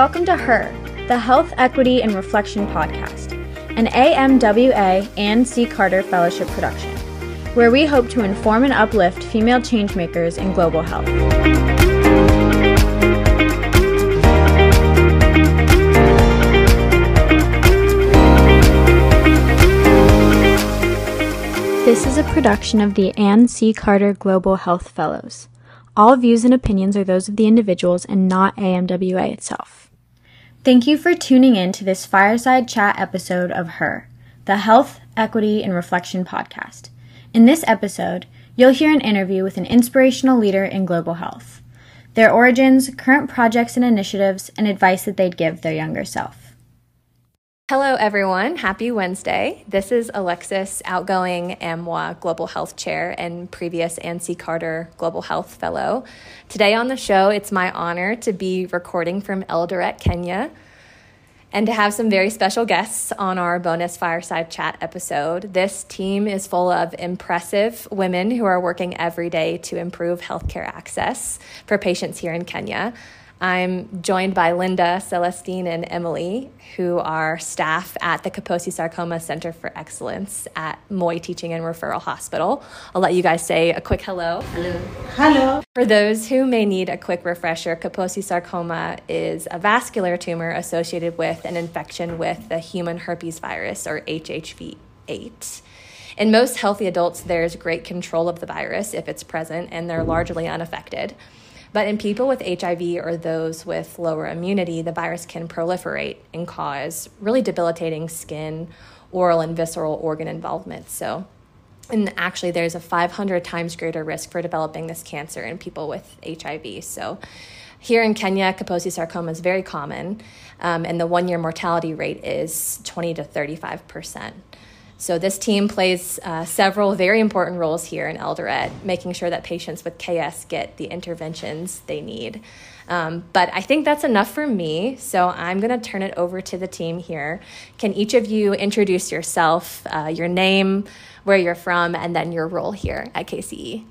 welcome to Her, the Health, Equity, and Reflection podcast, an AMWA and C. Carter Fellowship production, where we hope to inform and uplift female changemakers in global health. This is a production of the Ann C. Carter Global Health Fellows. All views and opinions are those of the individuals and not AMWA itself. Thank you for tuning in to this fireside chat episode of Her, the Health, Equity, and Reflection podcast. In this episode, you'll hear an interview with an inspirational leader in global health, their origins, current projects and initiatives, and advice that they'd give their younger self. Hello, everyone. Happy Wednesday. This is Alexis, outgoing AMWA Global Health Chair and previous Ann C. Carter Global Health Fellow. Today on the show, it's my honor to be recording from Eldoret, Kenya, and to have some very special guests on our bonus fireside chat episode. This team is full of impressive women who are working every day to improve healthcare access for patients here in Kenya. I'm joined by Linda, Celestine, and Emily, who are staff at the Kaposi Sarcoma Center for Excellence at Moi Teaching and Referral Hospital. I'll let you guys say a quick hello. Hello. Hello. For those who may need a quick refresher, Kaposi sarcoma is a vascular tumor associated with an infection with the human herpes virus, or HHV8. In most healthy adults, there's great control of the virus if it's present, and they're largely unaffected. But in people with HIV or those with lower immunity, the virus can proliferate and cause really debilitating skin, oral, and visceral organ involvement. And actually, there's a 500 times greater risk for developing this cancer in people with HIV. So here in Kenya, Kaposi sarcoma is very common, and the one-year mortality rate is 20 to 35%. So this team plays several very important roles here in Eldoret, making sure that patients with KS get the interventions they need. But I think that's enough for me, so I'm going to turn it over to the team here. Can each of you introduce yourself, your name, where you're from, and then your role here at KCE?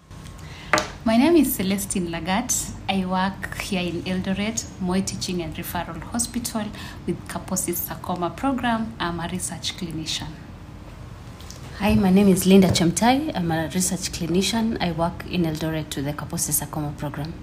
My name is Celestine Lagat. I work here in Eldoret, Moi Teaching and Referral Hospital with Kaposi Sarcoma Program. I'm a research clinician. Hi, my name is Linda Chemtai. I'm a research clinician. I work in Eldoret to the Kaposi Sarcoma Program.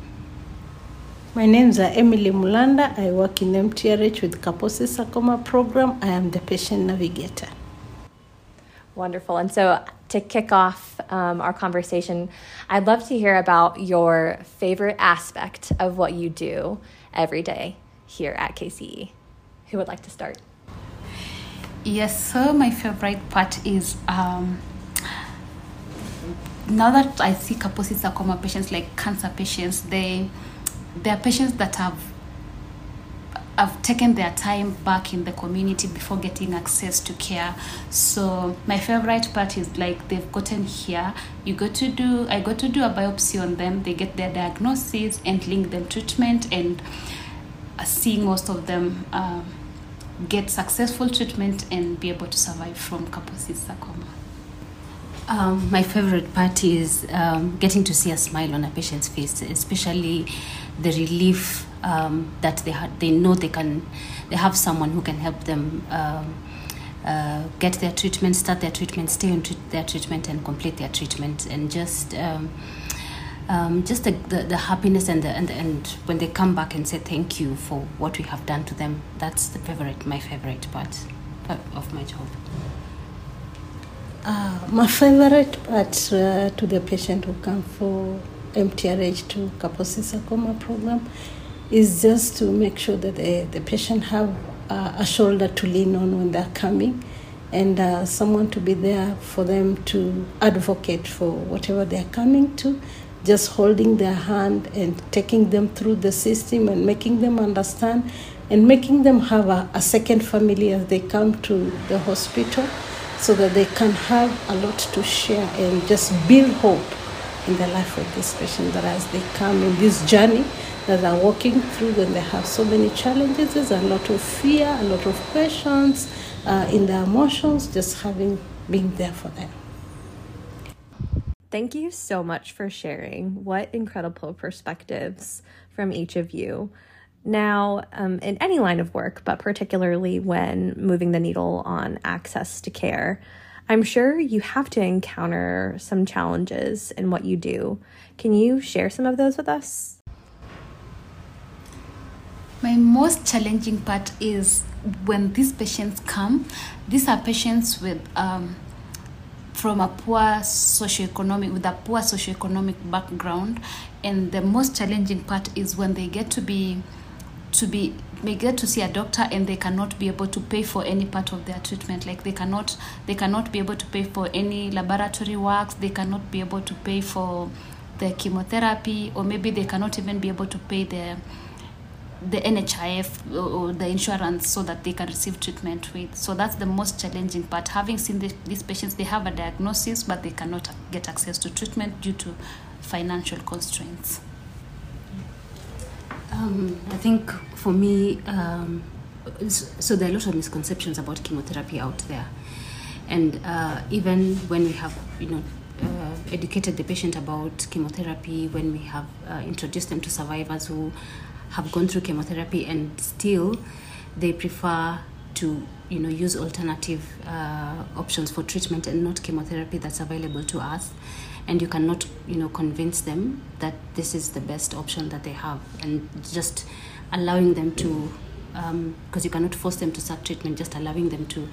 My name is Emily Mulanda. I work in MTRH with Kaposi Sarcoma Program. I am the patient navigator. Wonderful. And so to kick off our conversation, I'd love to hear about your favorite aspect of what you do every day here at KCE. Who would like to start? Yes, so my favorite part is now that I see Kaposi sarcoma patients, like cancer patients, they are patients that have taken their time back in the community before getting access to care. So my favorite part is like they've gotten here. I go to do a biopsy on them. They get their diagnosis and link them treatment, and seeing most of them get successful treatment and be able to survive from Kaposi sarcoma. My favorite part is getting to see a smile on a patient's face, especially the relief that they know they have someone who can help them get their treatment, start their treatment, stay on their treatment, and complete their treatment, and just the happiness and when they come back and say thank you for what we have done to them. That's my favorite part of my job. My favorite part to the patient who come for MTRH to Kaposi Sarcoma Program is just to make sure that the patient have a shoulder to lean on when they're coming, and someone to be there for them to advocate for whatever they're coming to, just holding their hand and taking them through the system and making them understand and making them have a second family as they come to the hospital, so that they can have a lot to share and just build hope in the life of this patient, that as they come in this journey that they're walking through, when they have so many challenges, there's a lot of fear, a lot of questions in their emotions, just being there for them. Thank you so much for sharing. What incredible perspectives from each of you. Now, in any line of work, but particularly when moving the needle on access to care, I'm sure you have to encounter some challenges in what you do. Can you share some of those with us? My most challenging part is when these patients come. These are patients with from a poor socioeconomic background, and the most challenging part is when they get to see a doctor and they cannot be able to pay for any part of their treatment. Like they cannot be able to pay for any laboratory works, they cannot be able to pay for the chemotherapy, or maybe they cannot even be able to pay the NHIF or the insurance so that they can receive treatment with. So that's the most challenging part. Having seen these patients, they have a diagnosis, but they cannot get access to treatment due to financial constraints. I think for me, so there are a lot of misconceptions about chemotherapy out there. And even when we have, educated the patient about chemotherapy, when we have introduced them to survivors who have gone through chemotherapy, and still they prefer to use alternative options for treatment and not chemotherapy that's available to us, and you cannot convince them that this is the best option that they have, and just allowing them to, because you cannot force them to start treatment, just allowing them to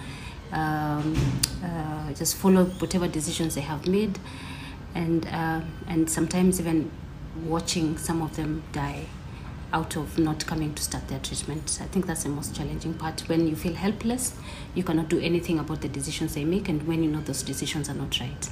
just follow whatever decisions they have made, and sometimes even watching some of them die out of not coming to start their treatment. I think that's the most challenging part. When you feel helpless, you cannot do anything about the decisions they make, and when you know those decisions are not right.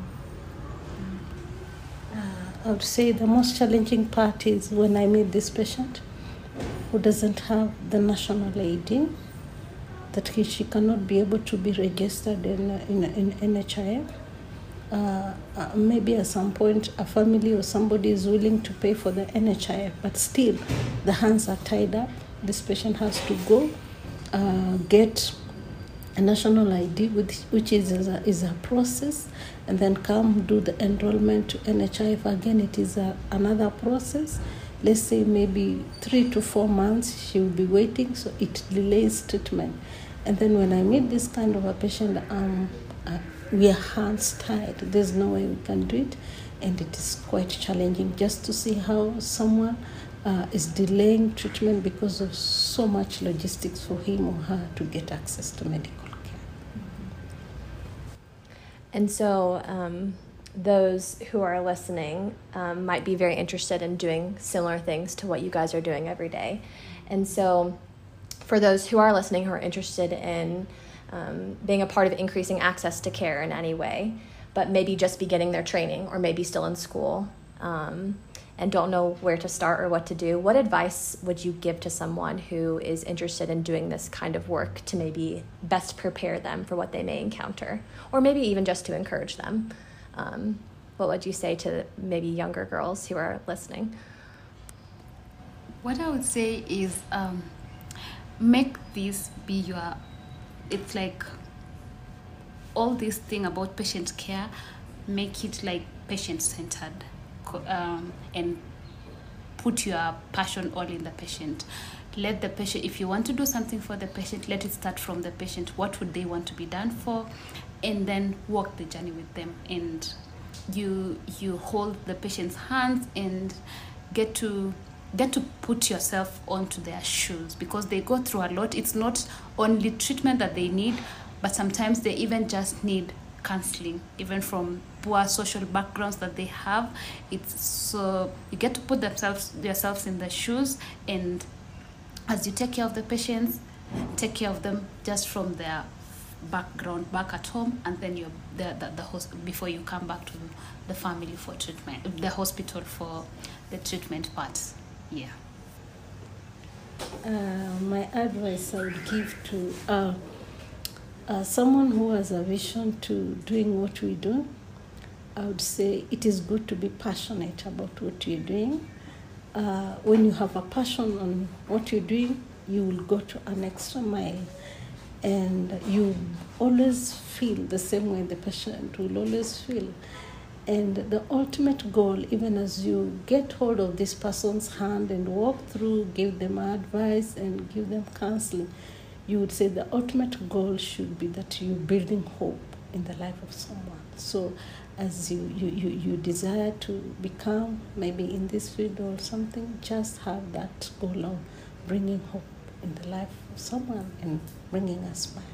I would say the most challenging part is when I meet this patient who doesn't have the national ID, that she cannot be able to be registered in NHIF. Maybe at some point a family or somebody is willing to pay for the NHIF, but still the hands are tied up. This patient has to go get a national ID, which is a process, and then come do the enrollment to NHIF. Again, it is another process. Let's say maybe 3 to 4 months she will be waiting, so it delays treatment. And then when I meet this kind of a patient, we are hands tied. There's no way we can do it, and it is quite challenging just to see how someone is delaying treatment because of so much logistics for him or her to get access to medical care. And so those who are listening might be very interested in doing similar things to what you guys are doing every day. And so for those who are listening who are interested in being a part of increasing access to care in any way, but maybe just beginning their training or maybe still in school and don't know where to start or what to do, what advice would you give to someone who is interested in doing this kind of work to maybe best prepare them for what they may encounter, or maybe even just to encourage them? What would you say to maybe younger girls who are listening? What I would say is make this be your, it's like all this thing about patient care, make it like patient-centered, and put your passion all in the patient. Let the patient, if you want to do something for the patient, let it start from the patient. What would they want to be done for? And then walk the journey with them. And you hold the patient's hands and get to put yourself onto their shoes, because they go through a lot. It's not only treatment that they need, but sometimes they even just need counseling, even from poor social backgrounds that they have. It's so you get to put yourselves in their shoes, and as you take care of the patients, take care of them just from their background back at home, and then you're before you come back to the family for treatment, the hospital for the treatment part. Yeah. My advice I would give to someone who has a vision to doing what we do, I would say it is good to be passionate about what you're doing. When you have a passion on what you're doing, you will go to an extra mile, and you always feel the same way the patient will always feel. And the ultimate goal, even as you get hold of this person's hand and walk through, give them advice and give them counseling, you would say the ultimate goal should be that you're building hope in the life of someone. So as you desire to become maybe in this field or something, just have that goal of bringing hope in the life of someone and bringing a smile.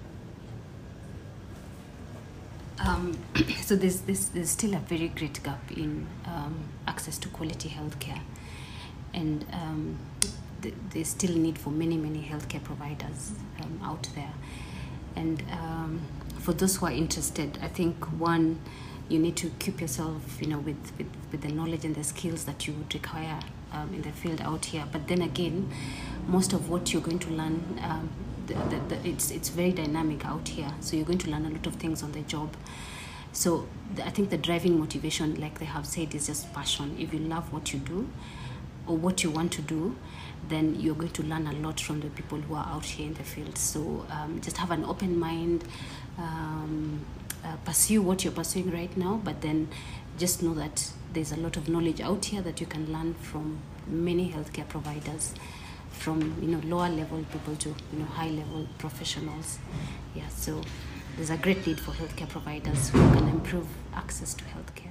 So there's still a very great gap in access to quality healthcare, and there's still need for many healthcare providers out there. And for those who are interested, I think one, you need to keep yourself, with the knowledge and the skills that you would require in the field out here. But then again, most of what you're going to learn, it's very dynamic out here. So you're going to learn a lot of things on the job. So I think the driving motivation, like they have said, is just passion. If you love what you do or what you want to do, then you're going to learn a lot from the people who are out here in the field. So just have an open mind, pursue what you're pursuing right now, but then just know that there's a lot of knowledge out here that you can learn from many healthcare providers, from lower level people to high level professionals. Yeah, so there's a great need for healthcare providers who can improve access to healthcare.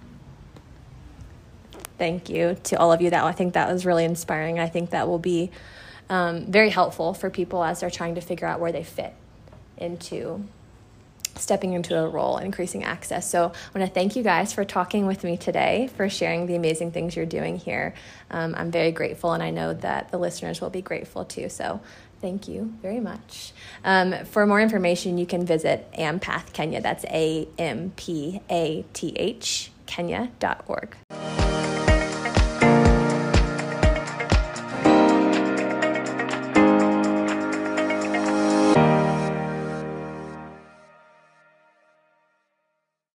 Thank you to all of you. I think that was really inspiring. I think that will be very helpful for people as they're trying to figure out where they fit into stepping into a role and increasing access. So I want to thank you guys for talking with me today, for sharing the amazing things you're doing here. I'm very grateful, and I know that the listeners will be grateful too. So thank you very much. For more information, you can visit AMPATH Kenya. That's AMPATH Kenya.org.